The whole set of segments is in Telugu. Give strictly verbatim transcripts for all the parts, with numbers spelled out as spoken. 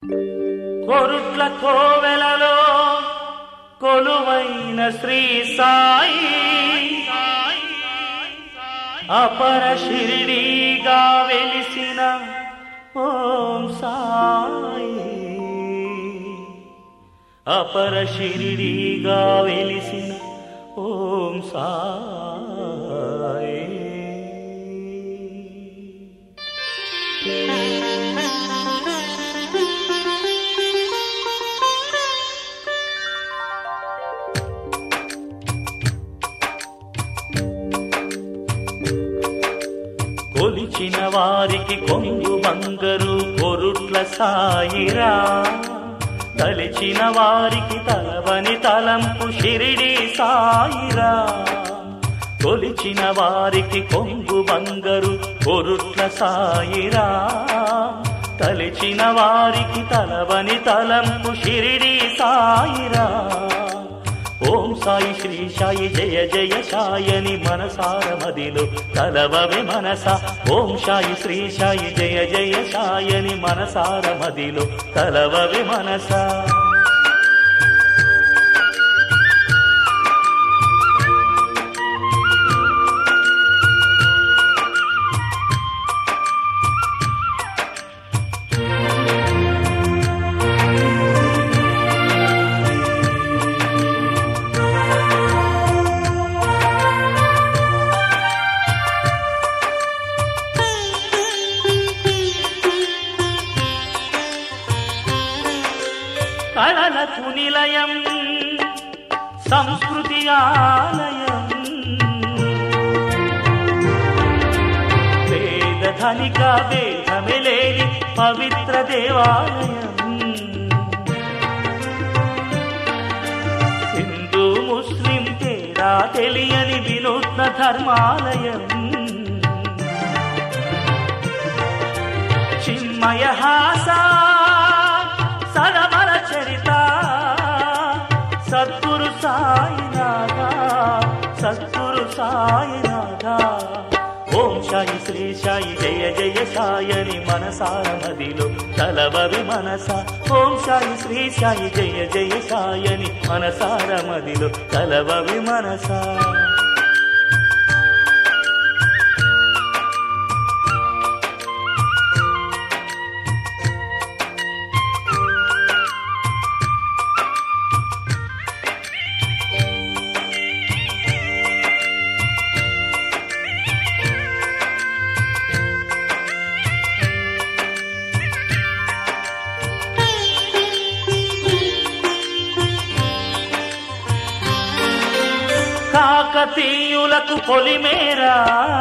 కొరుట్ల కోవెలలో కొలువైన శ్రీ సాయి అపర శిరిడీగా వెలిసిన ఓం సాయి, అపర శిరిడీగా వెలిసిన ఓం సాయి. కొలిచిన వారికి కొంగు బంగరు కొరుట్ల సాయిరా, తలిచిన వారికి తలవని తలంపు షిరిడి సాయిరా. కొలిచిన వారికి కొంగు బంగరు కొరుట్ల సాయిరా, తలిచిన వారికి తలవని తలంపు షిరిడి సాయిరా. ఓం సాయి శ్రీ సాయి జయ జయ సాయని మనసార మదిలో తలవవే మనస. ఓం సాయి శ్రీ సాయి జయ జయ సాయని మనసార మదిలో తలవవే మనస. కళలకు నిలయం సంస్కృతి ఆలయం, వేద ధనిక వేదమెలేని పవిత్ర దేవాలయం. హిందూ ముస్లిం తేడా తెలియని వినూత్న ధర్మాలయం. చిన్మయ హాస సరమర చరిత సద్గురు సాయినాథ, సద్గురు సాయినాథ. ఓం సాయి శ్రీ సాయి జయ జయ సాయని మనసార మదిలో తలవవి మనస. ఓం సాయి శ్రీ సాయి జయ జయ సాయని మనసార మదిలో తలవవి మనస. కాకతీయులకు పొలిమేరా,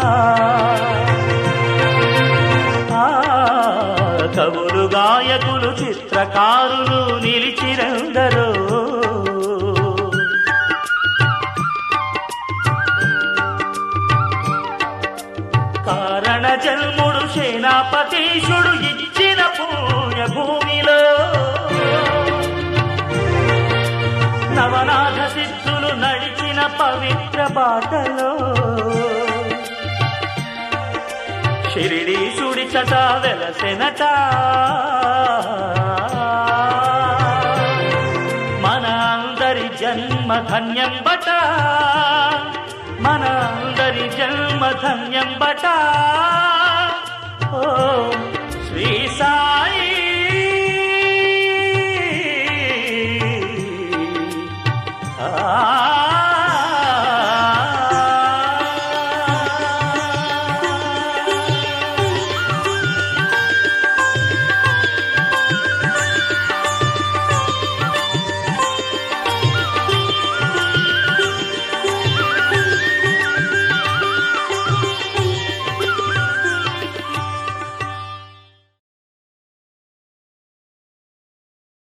కవులు గాయకులు చిత్రకారులు నిలిచిరందరూ. కారణ జన్ముడు సేనాపతీశుడు ఇచ్చిన పుణ్య భూమిలో నవనాథ సిద్ధులు నడిచిన పవిత్ర బాటలో షిరిడీశుడి చట వెలసెనట. మన అందరి జన్మ ధన్యం బట, మన అందరి జన్మ ధన్యం బట.